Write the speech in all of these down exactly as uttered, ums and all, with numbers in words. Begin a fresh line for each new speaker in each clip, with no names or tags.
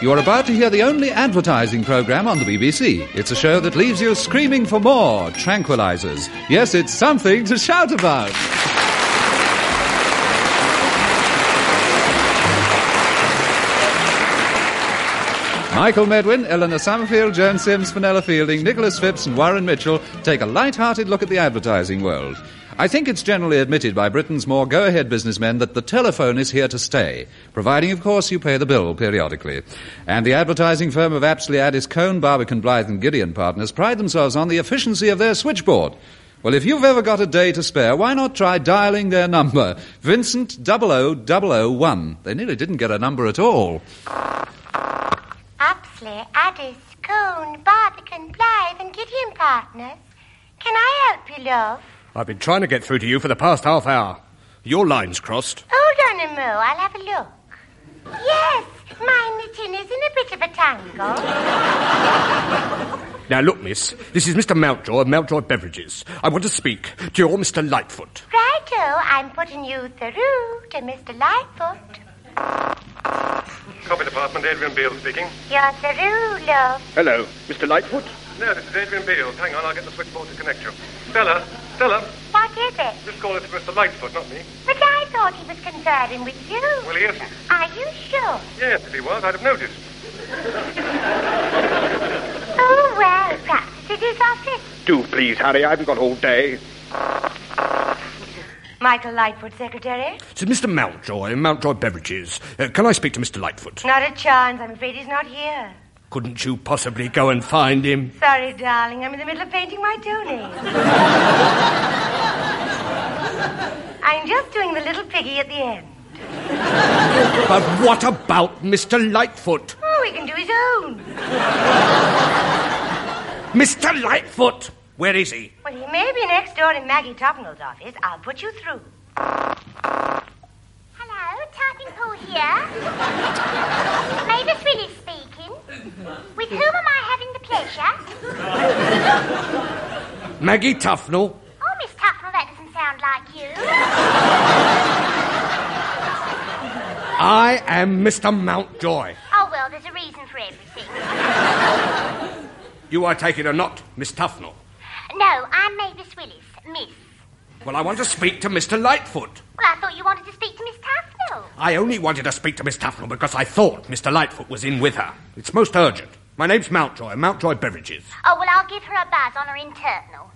You're about to hear the only advertising programme on the B B C. It's a show that leaves you screaming for more tranquilizers. Yes, it's something to shout about. Michael Medwin, Eleanor Summerfield, Joan Sims, Fenella Fielding, Nicholas Phipps and Warren Mitchell take a light-hearted look at the advertising world. I think it's generally admitted by Britain's more go-ahead businessmen that the telephone is here to stay, providing, of course, you pay the bill periodically. And the advertising firm of Apsley Addis, Cone, Barbican, Blythe and Gideon Partners pride themselves on the efficiency of their switchboard. Well, if you've ever got a day to spare, why not try dialing their number? Vincent double oh double oh one. They nearly didn't get a number at all.
Apsley, Addis, Cone, Barbican, Blythe and Gideon Partners. Can I help you, love?
I've been trying to get through to you for the past half hour. Your line's crossed.
Hold on a mo, I'll have a look. Yes, my knitting is in a bit of a tangle.
Now, look, miss, this is Mister Mountjoy of Mountjoy Beverages. I want to speak to your Mister Lightfoot.
Righto, I'm putting you through to Mister Lightfoot.
Copy department, Adrian Beale speaking.
You're through, love.
Hello, Mister Lightfoot?
No, this is Adrian Beale. Hang on, I'll get the switchboard to connect you. Stella, Stella.
What is it?
This call is for Mister Lightfoot, not me.
But I thought he was conferring with you.
Well, he isn't.
Are you sure?
Yes, if he was, I'd have noticed.
Oh, well, perhaps it's his office.
Do please, Harry, I haven't got all day.
Michael Lightfoot, secretary?
This is Mister Mountjoy, Mountjoy Beverages. Uh, can I speak to Mister Lightfoot?
Not a chance. I'm afraid he's not here.
Couldn't you possibly go and find him?
Sorry, darling. I'm in the middle of painting my toenails. I'm just doing the little piggy at the end.
But what about Mister Lightfoot?
Oh, he can do his own.
Mister Lightfoot! Where is he?
Well, he may be next door in Maggie Topnell's office. I'll put you through. Hello, Typing Pool here. Mavis Willis speaking. With whom am I having the pleasure?
Maggie Tufnell.
Oh, Miss Tufnell, that doesn't sound like you.
I am Mister Mountjoy.
Oh, well, there's a reason for everything.
You, I take it, are not Miss Tufnell.
No, I'm Mavis Willis, Miss.
Well, I want to speak to Mister Lightfoot.
Well, I thought you wanted to speak to Miss Tufnell.
I only wanted to speak to Miss Tufnell because I thought Mister Lightfoot was in with her. It's most urgent. My name's Mountjoy, Mountjoy Beverages.
Oh, well, I'll give her a buzz on her internal.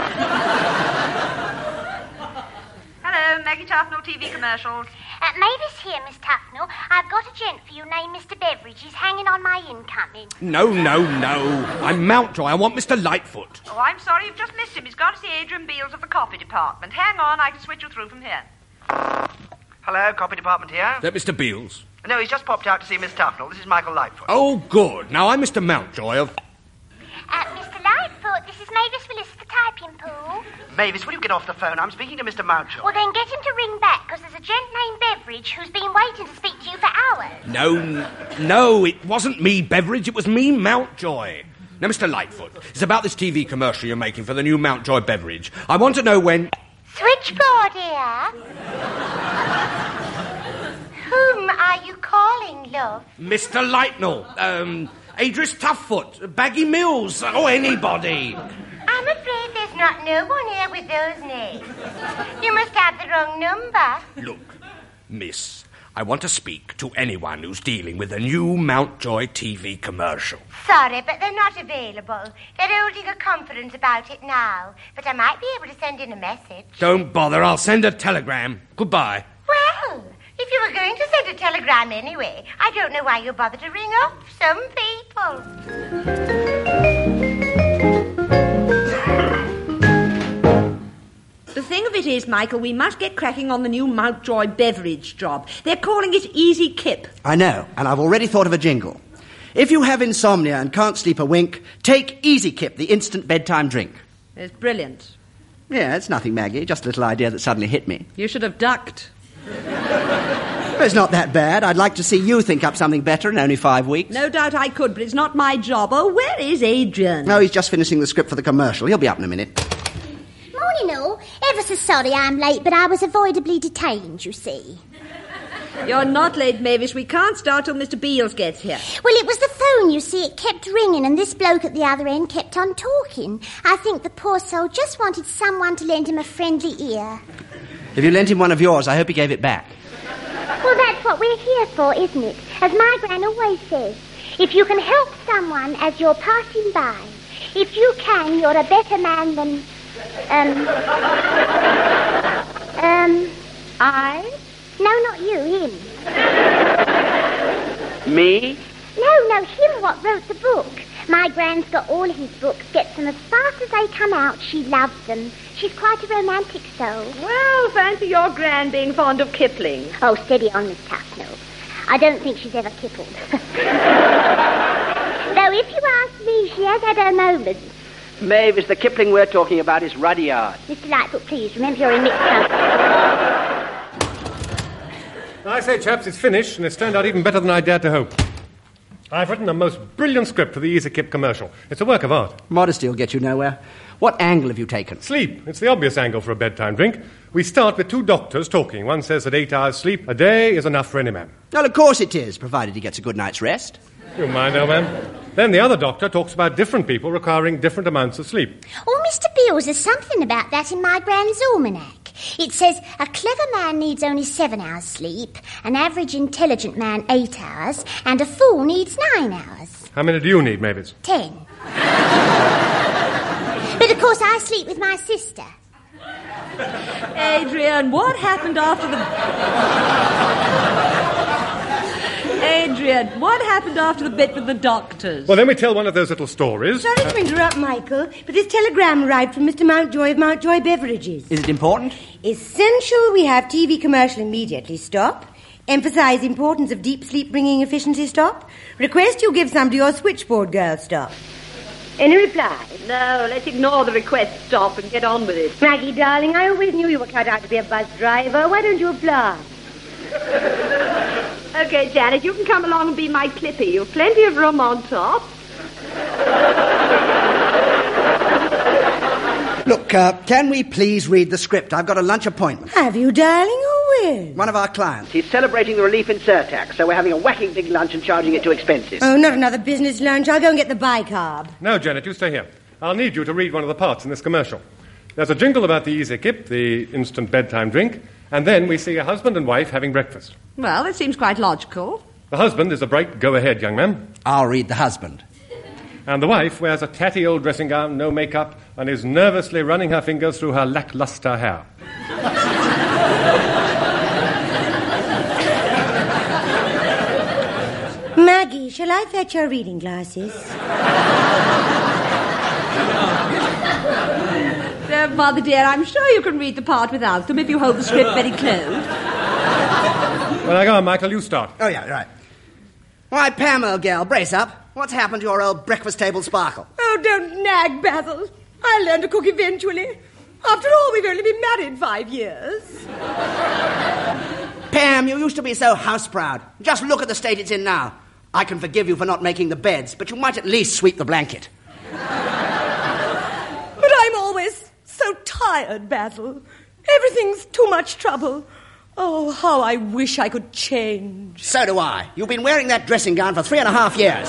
Hello, Maggie Tufnell, T V commercials.
Uh, Mavis here, Miss Tufnell. I've got a gent for you named Mister Beveridge. He's hanging on my incoming.
No, no, no. I'm Mountjoy. I want Mister Lightfoot.
Oh, I'm sorry, you've just missed him. He's gone to see Adrian Beales of the copy department. Hang on, I can switch you through from here.
Hello, copy department here.
Is that Mister Beales?
No, he's just popped out to see Miss Tufnell. This is Michael Lightfoot.
Oh, good. Now, I'm Mister Mountjoy of...
Uh, Mister Lightfoot, this is Mavis Willis of the Typing Pool.
Mavis, will you get off the phone? I'm speaking to Mister Mountjoy.
Well, then get him to ring back, because there's a gent named Beveridge who's been waiting to speak to you for hours.
No, n- no, it wasn't me, Beveridge. It was me, Mountjoy. Now, Mister Lightfoot, it's about this T V commercial you're making for the new Mountjoy Beverage. I want to know when...
Switchboard here. Whom are you calling, love?
Mister Lightnell, um, Adris Toughfoot, Baggy Mills, or anybody.
I'm afraid there's not no one here with those names. You must have the wrong number.
Look, miss, I want to speak to anyone who's dealing with the new Mountjoy T V commercial.
Sorry, but they're not available. They're holding a conference about it now, but I might be able to send in a message.
Don't bother, I'll send a telegram. Goodbye.
Well, if you were going to send a telegram anyway, I don't know why you bother to ring up some people.
The thing of it is, Michael, we must get cracking on the new Mountjoy Beverage job. They're calling it Easy Kip.
I know, and I've already thought of a jingle. If you have insomnia and can't sleep a wink, take Easy Kip, the instant bedtime drink.
It's brilliant.
Yeah, it's nothing, Maggie, just a little idea that suddenly hit me.
You should have ducked.
But it's not that bad. I'd like to see you think up something better in only five weeks.
No doubt I could, but it's not my job. Oh, where is Adrian?
No, he's just finishing the script for the commercial. He'll be up in a minute.
Morning all. Ever so sorry I'm late, but I was avoidably detained, you see.
You're not late, Mavis. We can't start till Mister Beales gets here.
Well, it was the phone, you see. It kept ringing, and this bloke at the other end kept on talking. I think the poor soul just wanted someone to lend him a friendly ear.
If you lent him one of yours, I hope he gave it back.
Well, that's what we're here for, isn't it? As my gran always says, if you can help someone as you're passing by, if you can, you're a better man than... Um... Um... I? No, not you, him.
Me?
No, no, him what wrote the book. My gran's got all his books, gets them as fast as they come out. She loves them. She's quite a romantic soul.
Well, fancy your gran being fond of Kipling.
Oh, steady on, Miss Tufnell. I don't think she's ever kippled. Though, if you ask me, she has had her moments.
Mavis, the Kipling we're talking about is Rudyard.
Mister Lightfoot, please, remember you're in mixed company.
I say, chaps, it's finished, and it's turned out even better than I dared to hope. I've written a most brilliant script for the Easy Kip commercial. It's a work of art.
Modesty will get you nowhere. What angle have you taken?
Sleep. It's the obvious angle for a bedtime drink. We start with two doctors talking. One says that eight hours sleep a day is enough for any man.
Well, of course it is, provided he gets a good night's rest.
You mind, old man? Then the other doctor talks about different people requiring different amounts of sleep.
Oh, Mister Beales, there's something about that in my gran's almanac. It says a clever man needs only seven hours sleep, an average intelligent man eight hours, and a fool needs nine hours.
How many do you need, Mavis?
Ten. But of course I sleep with my sister.
Adrian, what happened after the... Adrian, what happened after the bit with the doctors?
Well, then we tell one of those little stories.
Sorry to interrupt, Michael, but this telegram arrived from Mister Mountjoy of Mountjoy Beverages.
Is it important?
Essential we have T V commercial immediately. Stop. Emphasize importance of deep sleep bringing efficiency. Stop. Request you give some to your switchboard girl. Stop. Any reply?
No, let's ignore the request. Stop and get on with it.
Maggie, darling, I always knew you were cut out to be a bus driver. Why don't you apply?
OK, Janet, you can come along and be my clippy. You've plenty of room on top.
Look, uh, can we please read the script? I've got a lunch appointment.
Have you, darling? Who is?
One of our clients.
He's celebrating the relief in surtax, so we're having a whacking big lunch and charging it too expensive.
Oh, not another business lunch. I'll go and get the bicarb.
No, Janet, you stay here. I'll need you to read one of the parts in this commercial. There's a jingle about the Easy Kip, the instant bedtime drink, and then we see a husband and wife having breakfast.
Well, that seems quite logical.
The husband is a bright go-ahead young man.
I'll read the husband.
And the wife wears a tatty old dressing gown, no makeup, and is nervously running her fingers through her lackluster hair.
Maggie, shall I fetch your reading glasses?
Uh, Mother dear, I'm sure you can read the part without them if you hold the script very close.
Well, now go on, Michael, you start.
Oh, yeah, right. Why, Pam, old girl, brace up. What's happened to your old breakfast table sparkle?
Oh, don't nag, Basil. I'll learn to cook eventually. After all, we've only been married five years.
Pam, you used to be so house-proud. Just look at the state it's in now. I can forgive you for not making the beds, but you might at least sweep the blanket.
But I'm always so tired, Basil. Everything's too much trouble. Oh, how I wish I could change.
So do I. You've been wearing that dressing gown for three and a half years.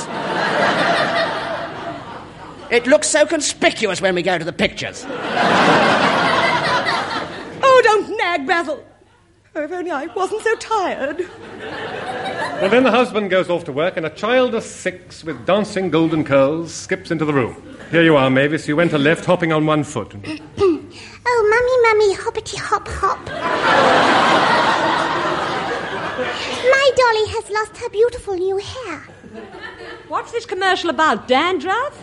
It looks so conspicuous when we go to the pictures.
Oh, don't nag, Basil. Oh, if only I wasn't so tired.
Well, then the husband goes off to work, and a child of six with dancing golden curls skips into the room. Here you are, Mavis. You went to left, hopping on one foot.
Oh, mummy, mummy, hoppity hop hop. My dolly has lost her beautiful new hair.
What's this commercial about, dandruff?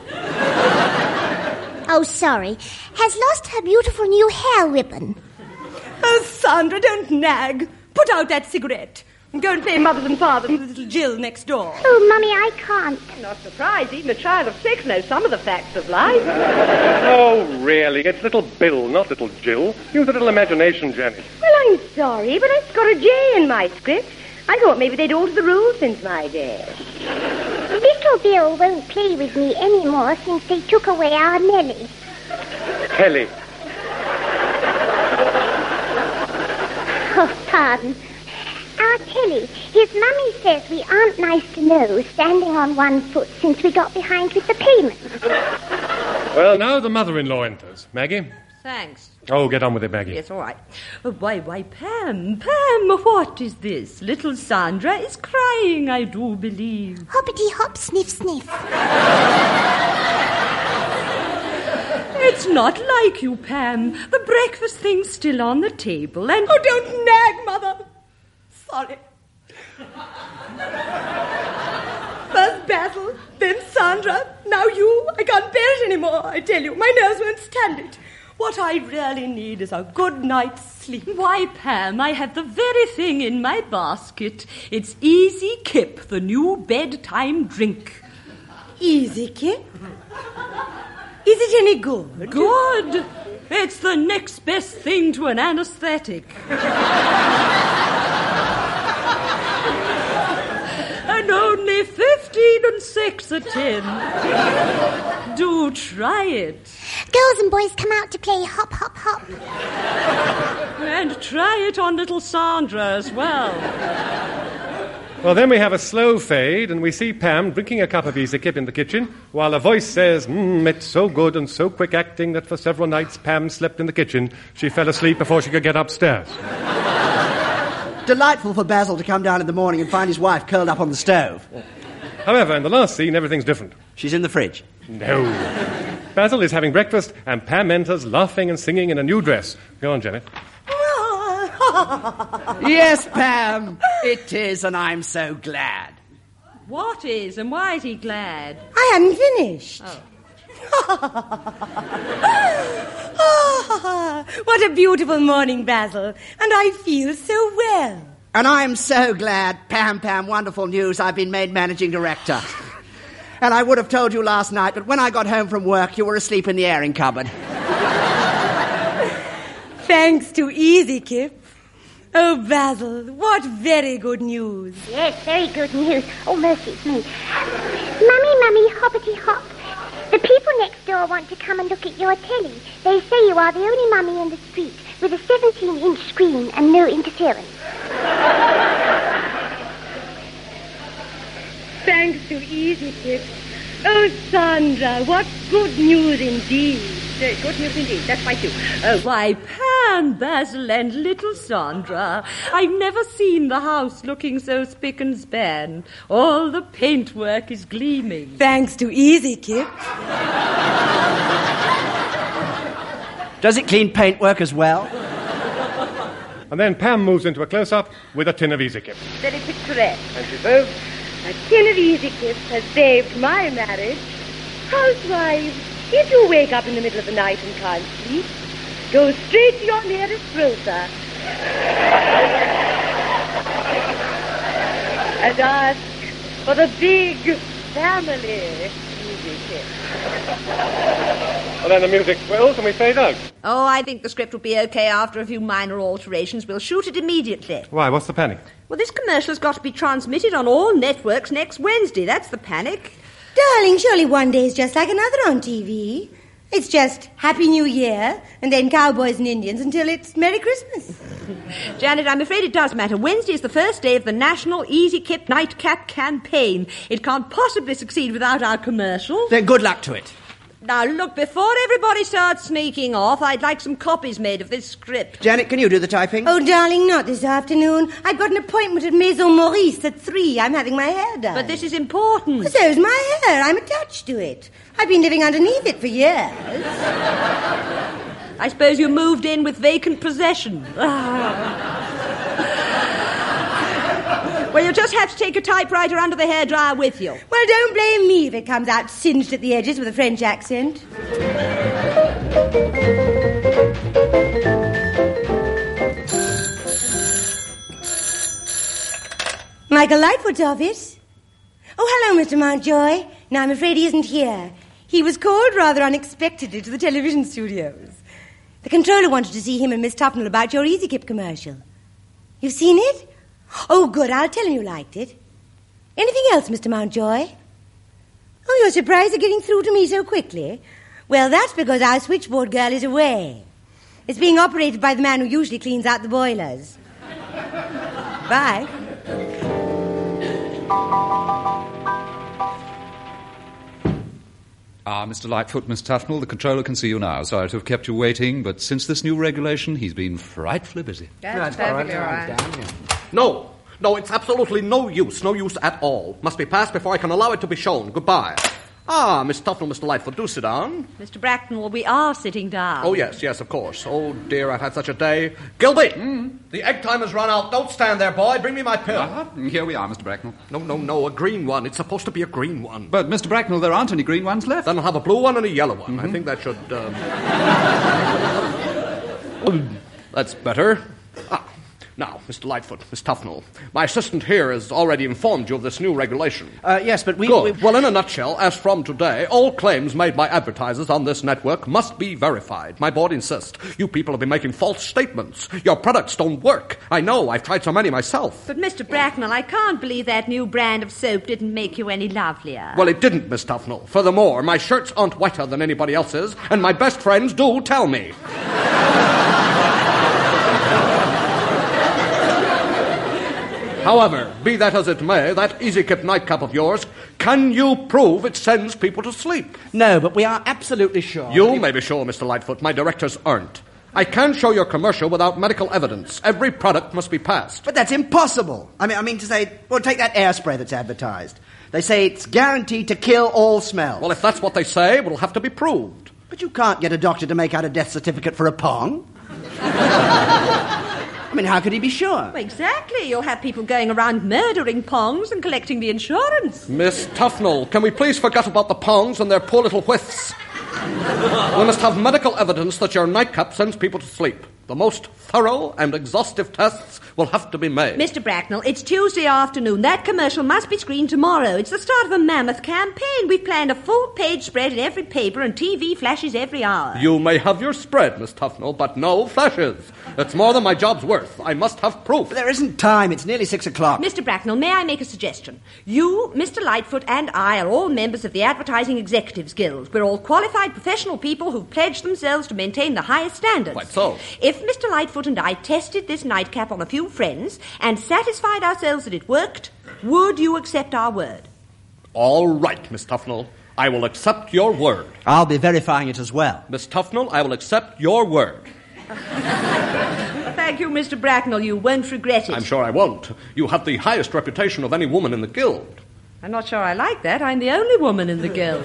Oh, sorry. Has lost her beautiful new hair ribbon.
Oh, Sandra, don't nag. Put out that cigarette. And go and play mothers and fathers with little Jill next door.
Oh, Mummy, I can't.
Not surprised. Even a child of six knows some of the facts of life.
Oh, really? It's little Bill, not little Jill. Use a little imagination, Janet.
Well, I'm sorry, but I've got a J in my script. I thought maybe they'd altered the rules since my day.
Little Bill won't play with me anymore since they took away our Nellie.
Kelly.
Oh, pardon. Our Telly Daddy, his mummy says we aren't nice to know standing on one foot since we got behind with the payment.
Well, now the mother-in-law enters. Maggie?
Thanks.
Oh, get on with it, Maggie.
Yes, all right. Oh, why, why, Pam, Pam, what is this? Little Sandra is crying, I do believe.
Hoppity hop, sniff, sniff.
It's not like you, Pam. The breakfast thing's still on the table, and... Oh, don't nag, Mother. Sorry. First Basil, then Sandra, now you. I can't bear it anymore, I tell you. My nerves won't stand it. What I really need is a good night's sleep. Why, Pam, I have the very thing in my basket. It's Easy Kip, the new bedtime drink.
Easy Kip? Is it any good?
Good. It's the next best thing to an anesthetic. And only fifteen and six a tin. Do try it.
Girls and boys come out to play hop, hop, hop.
And try it on little Sandra as well.
Well, then we have a slow fade, and we see Pam drinking a cup of Easy Kip in the kitchen, while a voice says, mmm, it's so good and so quick acting that for several nights Pam slept in the kitchen. She fell asleep before she could get upstairs.
Delightful for Basil to come down in the morning and find his wife curled up on the stove.
However, in the last scene, everything's different.
She's in the fridge.
No. Basil is having breakfast, and Pam enters laughing and singing in a new dress. Go on, Janet.
Yes, Pam, it is, and I'm so glad.
What is, and why is he glad?
I haven't finished.
Oh.
Oh, what a beautiful morning, Basil. And I feel so well.
And I'm so glad, Pam, Pam, wonderful news, I've been made managing director. And I would have told you last night, but when I got home from work, you were asleep in the airing cupboard.
Thanks to Easy Kip. Oh, Basil, what very good news.
Yes, very good news. Oh, mercy, it's me. Mummy, mummy, hoppity hop. The people next door want to come and look at your telly. They say you are the only mummy in the street with a seventeen-inch screen and no interference.
Thanks to Easy Kip. Oh, Sandra, what good news indeed.
Uh, good news indeed, that's my cue. Oh, why, Pam, Basil, and little Sandra. I've never seen the house looking so spick and span. All the paintwork is gleaming.
Thanks to Easy Kip.
Does it clean paintwork as well?
And then Pam moves into a close-up with a tin of Easy Kip.
Very picturesque.
And she says,
A tin of Easy Kip has saved my marriage. Housewives, if you wake up in the middle of the night and can't sleep, go straight to your nearest grocer and ask for the big family Easy Kip.
and then the music swells and we fade out.
Oh, I think the script will be okay after a few minor alterations. We'll shoot it immediately.
Why, what's the panic?
Well, this commercial's got to be transmitted on all networks next Wednesday. That's the panic.
Darling, surely one day is just like another on T V. It's just Happy New Year, and then Cowboys and Indians until it's Merry Christmas.
Janet, I'm afraid it does matter. Wednesday is the first day of the National Easy Kip Nightcap campaign. It can't possibly succeed without our commercial.
Then good luck to it.
Now, look, before everybody starts sneaking off, I'd like some copies made of this script.
Janet, can you do the typing?
Oh, darling, not this afternoon. I've got an appointment at Maison Maurice at three. I'm having my hair done.
But this is important.
Well, so's my hair. I'm attached to it. I've been living underneath it for years.
I suppose you moved in with vacant possession. Well, you'll just have to take a typewriter under the hairdryer with you.
Well, don't blame me if it comes out singed at the edges with a French accent. Michael Lightfoot's office. Oh, hello, Mister Mountjoy. No, I'm afraid he isn't here. He was called rather unexpectedly to the television studios. The controller wanted to see him and Miss Tufnell about your Easy Kip commercial. You've seen it? Oh, good. I'll tell him you liked it. Anything else, Mister Mountjoy? Oh, you're surprised at getting through to me so quickly? Well, that's because our switchboard girl is away. It's being operated by the man who usually cleans out the boilers. Bye.
Ah, Mister Lightfoot, Miss Tufnell, the controller can see you now. Sorry to have kept you waiting, but since this new regulation, he's been frightfully busy.
That's perfectly all right.
No, no, it's absolutely no use, no use at all. Must be passed before I can allow it to be shown. Goodbye. Ah, Miss Tufnell, Mister Lightfoot, do sit down.
Mister Bracknell, we are sitting down.
Oh, yes, yes, of course. Oh, dear, I've had such a day. Gilby, mm. the egg time has run out. Don't stand there, boy. Bring me my pill.
Uh-huh. Here we are, Mister Bracknell.
No, no, no, a green one. It's supposed to be a green one.
But, Mister Bracknell, there aren't any green ones left.
Then I'll have a blue one and a yellow one. Mm-hmm. I think that should... Um... That's better. Ah. Now, Mister Lightfoot, Miss Tufnell, my assistant here has already informed you of this new regulation.
Uh, yes, but we...
Good.
we...
Well, in a nutshell, as from today, all claims made by advertisers on this network must be verified. My board insists. You people have been making false statements. Your products don't work. I know. I've tried so many myself.
But, Mister Bracknell, I can't believe that new brand of soap didn't make you any lovelier.
Well, it didn't, Miss Tufnell. Furthermore, my shirts aren't whiter than anybody else's, and my best friends do tell me. However, be that as it may, that Easy Kip nightcap of yours, can you prove it sends people to sleep?
No, but we are absolutely sure.
You may be sure, Mister Lightfoot. My directors aren't. I can't show your commercial without medical evidence. Every product must be passed.
But that's impossible. I mean, I mean to say, well, take that air spray that's advertised. They say it's guaranteed to kill all smells.
Well, if that's what they say, it'll have to be proved.
But you can't get a doctor to make out a death certificate for a pong. I mean, how could he be sure?
Well, exactly. You'll have people going around murdering pongs and collecting the insurance.
Miss Tufnell, can we please forget about the pongs and their poor little whiffs? We must have medical evidence that your nightcap sends people to sleep. The most thorough and exhaustive tests will have to be made.
Mister Bracknell, it's Tuesday afternoon. That commercial must be screened tomorrow. It's the start of a mammoth campaign. We've planned a full-page spread in every paper and T V flashes every hour.
You may have your spread, Miss Tufnell, but no flashes. It's more than my job's worth. I must have proof.
But there isn't time. It's nearly six o'clock.
Mister Bracknell, may I make a suggestion? You, Mister Lightfoot, and I are all members of the Advertising Executives Guild. We're all qualified professional people who've pledged themselves to maintain the highest standards.
Quite so.
If Mister Lightfoot and I tested this nightcap on a few friends and satisfied ourselves that it worked, would you accept our word?
All right, Miss Tufnell. I will accept your word.
I'll be verifying it as well.
Miss Tufnell, I will accept your word.
Thank you, Mister Bracknell. You won't regret it.
I'm sure I won't. You have the highest reputation of any woman in the guild.
I'm not sure I like that. I'm the only woman in the guild.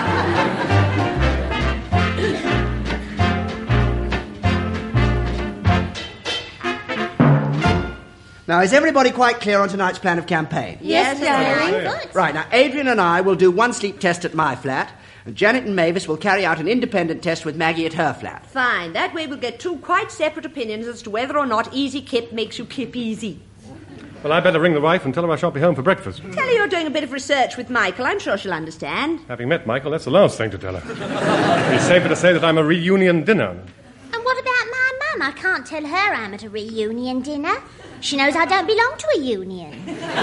Now, is everybody quite clear on tonight's plan of campaign?
Yes, darling. Good.
Right, now, Adrian and I will do one sleep test at my flat, and Janet and Mavis will carry out an independent test with Maggie at her flat.
Fine. That way we'll get two quite separate opinions as to whether or not Easy Kip makes you kip easy.
Well, I'd better ring the wife and tell her I shan't be home for breakfast.
Tell her you're doing a bit of research with Michael. I'm sure she'll understand.
Having met Michael, that's the last thing to tell her. It's safer to say that I'm a reunion dinner.
And what about my mum? I can't tell her I'm at a reunion dinner. She knows I don't belong to a union.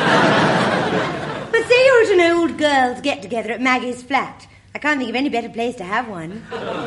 But say you're at an old girls' get-together at Maggie's flat. I can't think of any better place to have one.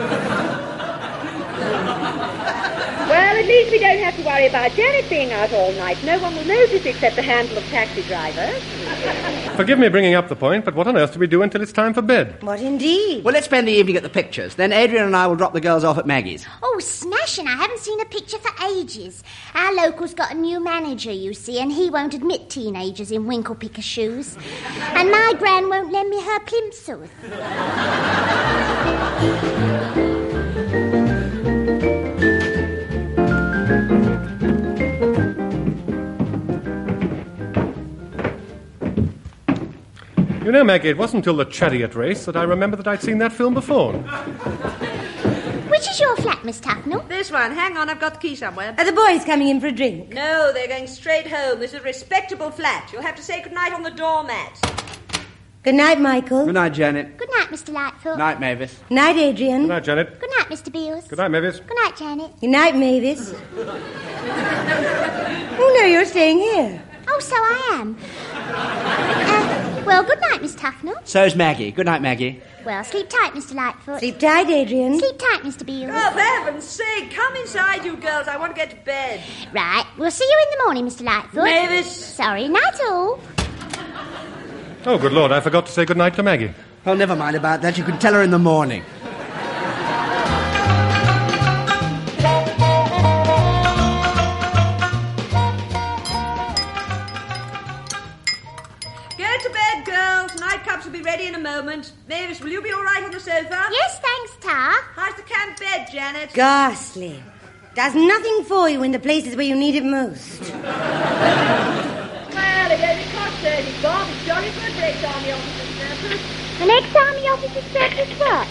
Well, at least we don't have to worry about Janet being out all night. No one will notice except a handful of taxi drivers.
Forgive me bringing up the point, but what on earth do we do until it's time for bed?
What indeed?
Well, let's spend the evening at the pictures. Then Adrian and I will drop the girls off at Maggie's.
Oh, smashing. I haven't seen a picture for ages. Our local's got a new manager, you see, and he won't admit teenagers in winkle-picker shoes. And my gran won't lend me her plimsoll.
You know, Maggie, it wasn't until the chariot race that I remembered that I'd seen that film before.
Which is your flat, Miss Tufnell?
This one. Hang on, I've got the key somewhere.
Are the boys coming in for a drink?
No, they're going straight home. This is a respectable flat. You'll have to say goodnight on the doormat.
Good night, Michael.
Good night, Janet.
Good night, Mister Lightfoot.
Night, Mavis.
Night, Adrian.
Good night, Janet.
Good night, Mister Beals.
Good night, Mavis.
Good night, Janet.
Good night, Mavis. Oh, no, you're staying here.
Oh, so I am. Uh, Well, good night, Miss Tufnell.
So's Maggie. Good night, Maggie.
Well, sleep tight, Mister Lightfoot.
Sleep tight, Adrian.
Sleep tight, Mister Beale.
Oh, for heaven's sake, come inside, you girls. I want to get to bed.
Right, we'll see you in the morning, Mister Lightfoot.
Mavis.
Sorry, night all.
Oh, good Lord, I forgot to say good night to Maggie.
Oh, never mind about that. You can tell her in the morning.
Get to bed, girls. Nightcaps will be ready in a moment. Mavis, will you be all right on the sofa?
Yes, thanks, Tar.
How's the camp bed, Janet?
Ghastly. Does nothing for you in the places where you need it most.
Well, it only cost thirty bob. It's jolly good for ex-army officers' surplus.
An ex-army officer's surplus what?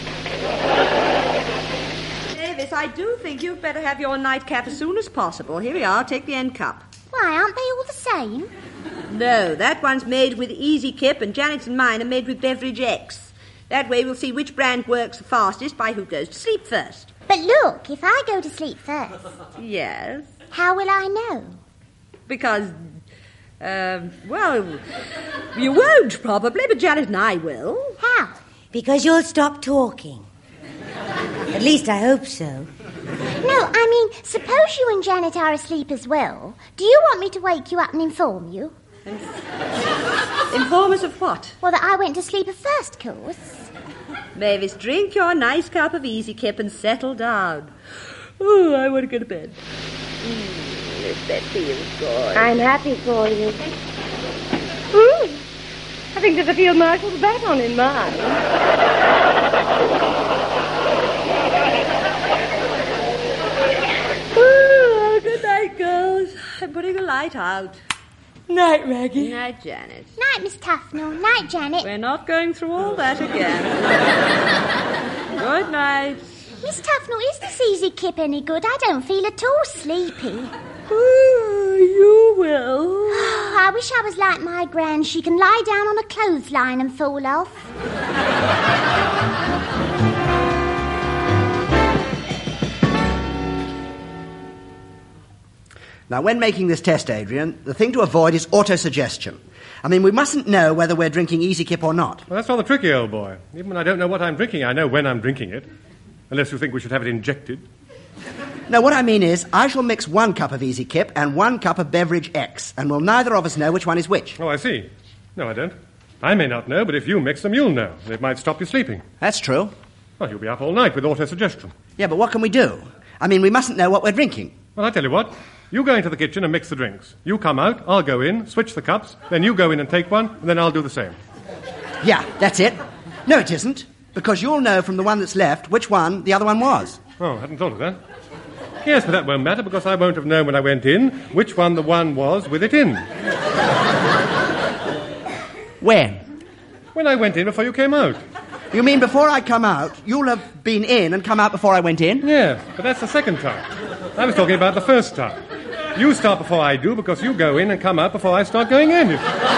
Mavis, I do think you'd better have your nightcap as soon as possible. Here we are. Take the end cup.
Why, aren't they all the same?
No, that one's made with Easy Kip, and Janet's and mine are made with Beverage X. That way we'll see which brand works the fastest by who goes to sleep first.
But look, if I go to sleep first,
Yes,
how will I know?
because, um, well, you won't probably, but Janet and I will.
How?
Because you'll stop talking. At least I hope so.
No, I mean, suppose you and Janet are asleep as well. Do you want me to wake you up and inform you?
Inform us of what?
Well, that I went to sleep first, course.
Mavis, drink your nice cup of Easy Kip and settle down. Oh, I want to go to bed. Mm, this bed feels good.
I'm happy for you. Ooh, I think there's a field marshal's bat on in mine.
Oh, good night, girls. I'm putting the light out.
Night, Maggie.
Night, Janet.
Night, Miss Tufnell. Night, Janet.
We're not going through all that again. Good night.
Miss Tufnell, is this Easy Kip any good? I don't feel at all sleepy.
Oh, you will.
Oh, I wish I was like my gran. She can lie down on a clothesline and fall off.
Now, when making this test, Adrian, the thing to avoid is autosuggestion. I mean, we mustn't know whether we're drinking Easy Kip or not.
Well, that's rather tricky, old boy. Even when I don't know what I'm drinking, I know when I'm drinking it. Unless you think we should have it injected.
No, what I mean is, I shall mix one cup of Easy Kip and one cup of Beverage X, and we'll neither of us know which one is which.
Oh, I see. No, I don't. I may not know, but if you mix them, you'll know. It might stop you sleeping.
That's true.
Well, you'll be up all night with autosuggestion.
Yeah, but what can we do? I mean, we mustn't know what we're drinking.
Well, I tell you what. You go into the kitchen and mix the drinks. You come out, I'll go in, switch the cups, then you go in and take one, and then I'll do the same.
Yeah, that's it. No, it isn't. Because you'll know from the one that's left which one the other one was.
Oh, I hadn't thought of that. Yes, but that won't matter because I won't have known when I went in which one the one was with it in.
When?
When I went in before you came out.
You mean before I come out, you'll have been in and come out before I went in?
Yeah, but that's the second time. I was talking about the first time. You start before I do because you go in and come out before I start going in.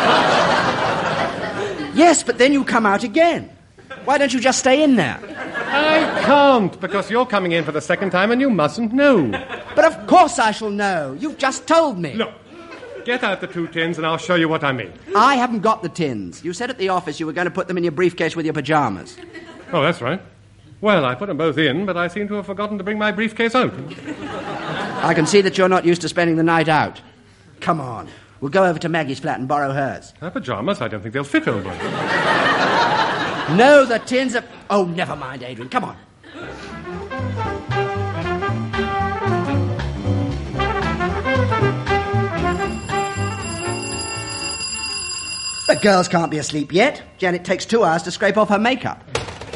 Yes, but then you come out again. Why don't you just stay in there?
I can't, because you're coming in for the second time and you mustn't know.
But of course I shall know. You've just told me.
Look, get out the two tins and I'll show you what I mean.
I haven't got the tins. You said at the office you were going to put them in your briefcase with your pyjamas.
Oh, that's right. Well, I put them both in, but I seem to have forgotten to bring my briefcase out.
I can see that you're not used to spending the night out. Come on. We'll go over to Maggie's flat and borrow hers.
Her pyjamas? I don't think they'll fit over.
No, the tins are... Oh, never mind, Adrian. Come on. The girls can't be asleep yet. Janet takes two hours to scrape off her makeup.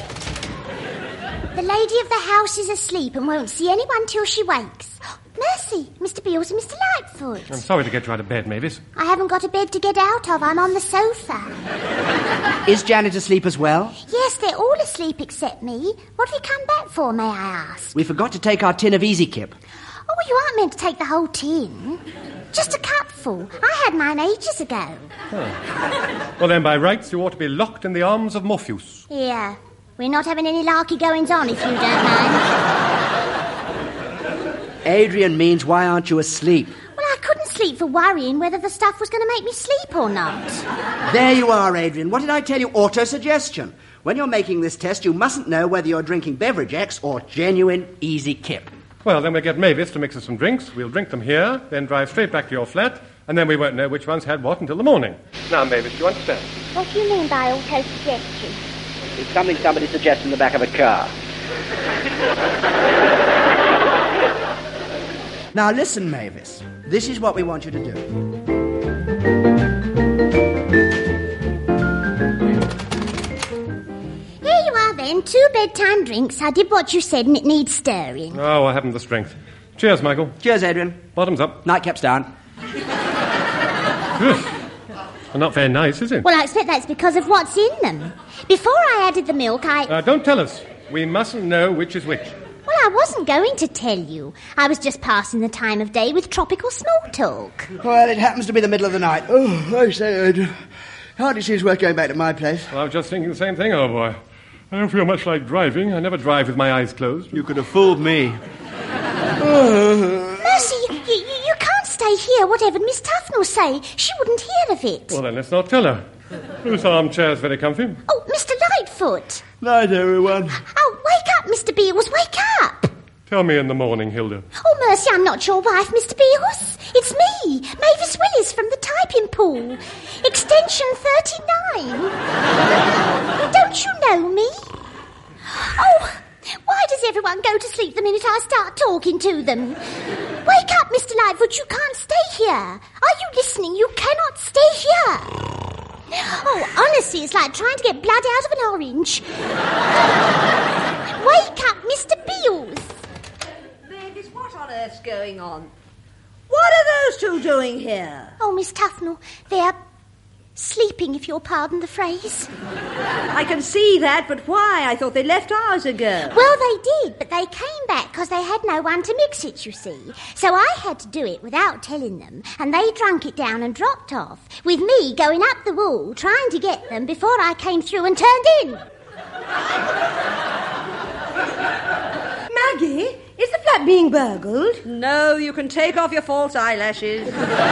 The lady of the house is asleep and won't see anyone till she wakes. Mercy, Mister Beales and Mister Lightfoot.
I'm sorry to get you out of bed, Mavis.
I haven't got a bed to get out of. I'm on the sofa.
Is Janet asleep as well?
Yes, they're all asleep except me. What have you come back for, may I ask?
We forgot to take our tin of Easy Kip.
Oh, well, you aren't meant to take the whole tin. Just a cupful. I had mine ages ago.
Oh. Well, then, by rights, you ought to be locked in the arms of Morpheus.
Yeah. We're not having any larky goings-on, if you don't mind.
Adrian means, why aren't you asleep?
Well, I couldn't sleep for worrying whether the stuff was going to make me sleep or not.
There you are, Adrian. What did I tell you? Autosuggestion. When you're making this test, you mustn't know whether you're drinking Beverage X or genuine Easy Kip.
Well, then we'll get Mavis to mix us some drinks. We'll drink them here, then drive straight back to your flat, and then we won't know which one's had what until the morning. Now, Mavis, do you understand?
What do you mean by auto-suggestion?
It's something somebody suggests in the back of a car.
Now listen, Mavis. This is what we want you to do.
Here you are then, two bedtime drinks. I did what you said and it needs stirring.
Oh, I haven't the strength. Cheers, Michael.
Cheers, Adrian.
Bottoms up.
Nightcap's down.
Not very nice, is it?
Well, I expect that's because of what's in them. Before I added the milk, I...
Uh, don't tell us. We mustn't know which is which.
Well, I wasn't going to tell you. I was just passing the time of day with tropical small talk.
Well, it happens to be the middle of the night. Oh, I say, Adrian. Hardly seems worth going back to my place.
Well, I was just thinking the same thing, old boy. I don't feel much like driving. I never drive with my eyes closed.
You could have fooled me.
Mercy, you, you, you can't stay here, whatever Miss Tufnell say. She wouldn't hear of it.
Well, then let's not tell her. This armchair's very comfy.
Oh, Mister Lightfoot.
Night, everyone.
Oh, wake up, Mister Beales, wake up.
Tell me in the morning, Hilda.
Oh, Mercy, I'm not your wife, Mister Beales. It's me, Mavis Willis from the typing pool. Extension thirty-nine. Don't you know me? Oh, why does everyone go to sleep the minute I start talking to them? Wake up, Mister Lightfoot, you can't stay here. Are you listening? You cannot stay here. Oh, honestly, it's like trying to get blood out of an orange. Wake up, Mister Beales.
Mavis, what on earth's going on? What are those two doing here?
Oh, Miss Tufnell, they're sleeping, if you'll pardon the phrase.
I can see that, but why? I thought they left hours ago.
Well, they did, but they came back because they had no one to mix it, you see. So I had to do it without telling them, and they drunk it down and dropped off, with me going up the wall trying to get them before I came through and turned in.
Maggie, is the flat being burgled?
No, you can take off your false eyelashes.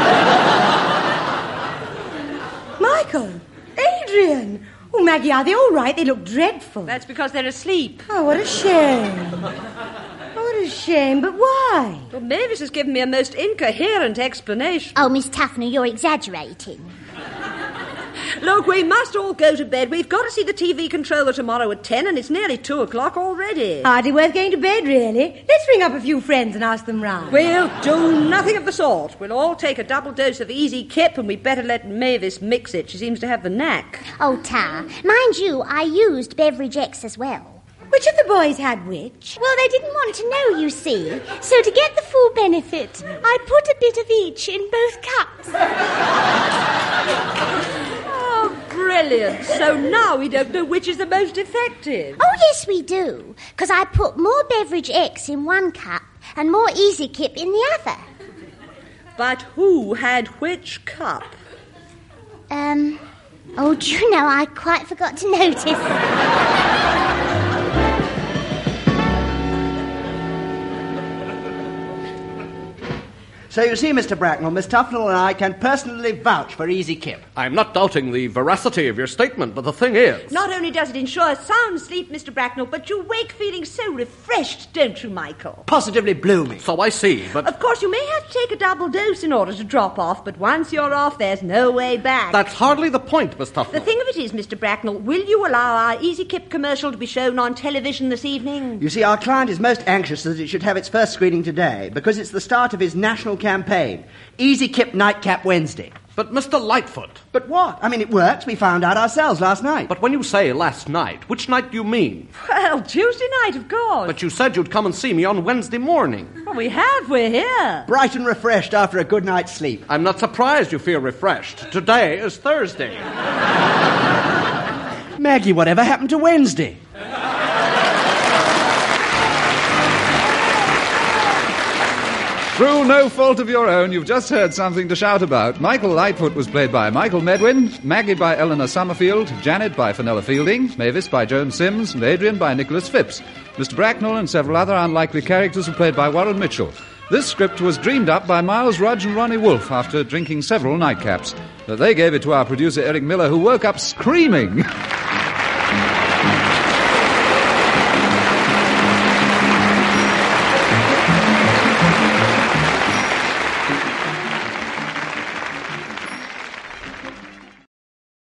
Michael, Adrian. Oh, Maggie, are they all right? They look dreadful.
That's because they're asleep.
Oh, what a shame. Oh, what a shame, but why?
Well, Mavis has given me a most incoherent explanation.
Oh, Miss Tufnell, you're exaggerating.
Look, we must all go to bed. We've got to see the T V controller tomorrow at ten, and it's nearly two o'clock already.
Hardly worth going to bed, really. Let's ring up a few friends and ask them round.
We'll do nothing of the sort. We'll all take a double dose of Easy Kip, and we'd better let Mavis mix it. She seems to have the knack.
Oh, Tar, mind you, I used Beverage X as well.
Which of the boys had which?
Well, they didn't want to know, you see. So to get the full benefit, I put a bit of each in both cups.
Oh, brilliant. So now we don't know which is the most effective.
Oh, yes, we do. Because I put more Beverage X in one cup and more Easy Kip in the other.
But who had which cup?
Um, oh, do you know, I quite forgot to notice.
So you see, Mister Bracknell, Miss Tufnell and I can personally vouch for Easy Kip.
I'm not doubting the veracity of your statement, but the thing is...
Not only does it ensure sound sleep, Mister Bracknell, but you wake feeling so refreshed, don't you, Michael?
Positively blooming.
So I see, but...
Of course, you may have to take a double dose in order to drop off, but once you're off, there's no way back.
That's hardly the point, Miss Tufnell.
The thing of it is, Mister Bracknell, will you allow our Easy Kip commercial to be shown on television this evening?
You see, our client is most anxious that it should have its first screening today, because it's the start of his national campaign. Easy Kip Nightcap Wednesday.
But Mister Lightfoot...
But what? I mean, it works. We found out ourselves last night.
But when you say last night, which night do you mean?
Well, Tuesday night, of course.
But you said you'd come and see me on Wednesday morning.
Well, we have. We're here.
Bright and refreshed after a good night's sleep.
I'm not surprised you feel refreshed. Today is Thursday.
Maggie, whatever happened to Wednesday?
Through no fault of your own, you've just heard something to shout about. Michael Lightfoot was played by Michael Medwin, Maggie by Eleanor Summerfield, Janet by Fenella Fielding, Mavis by Joan Sims, and Adrian by Nicholas Phipps. Mister Bracknell and several other unlikely characters were played by Warren Mitchell. This script was dreamed up by Miles Rudge and Ronnie Wolfe after drinking several nightcaps. But they gave it to our producer, Eric Miller, who woke up screaming.